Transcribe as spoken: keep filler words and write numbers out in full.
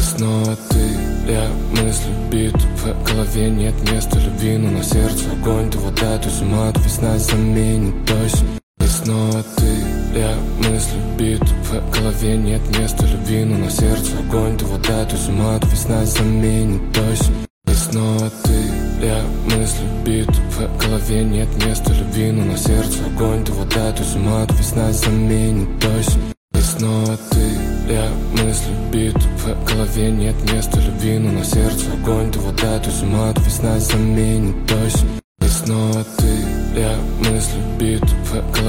снова ты, я мыслю бит. В голове нет места любви, но на сердце огонь. Ты вода, ты с ума, ты весна заменит осень. И снова ты, я мыслю бит. В голове нет места любви, но на сердце огонь. Ты вода, ты с ума, ты весна заменит осень. И снова ты, я мыслю бит. В голове нет места любви, но на сердце огонь. Ты вода, ты с ума, ты весна заменит осень. И снова ты, я мыслю бит. В голове нет места любви, но на сердце огонь. Ты вода, ты с ума, ты весна заменит осень. И снова ты, я мыслю бит. В голове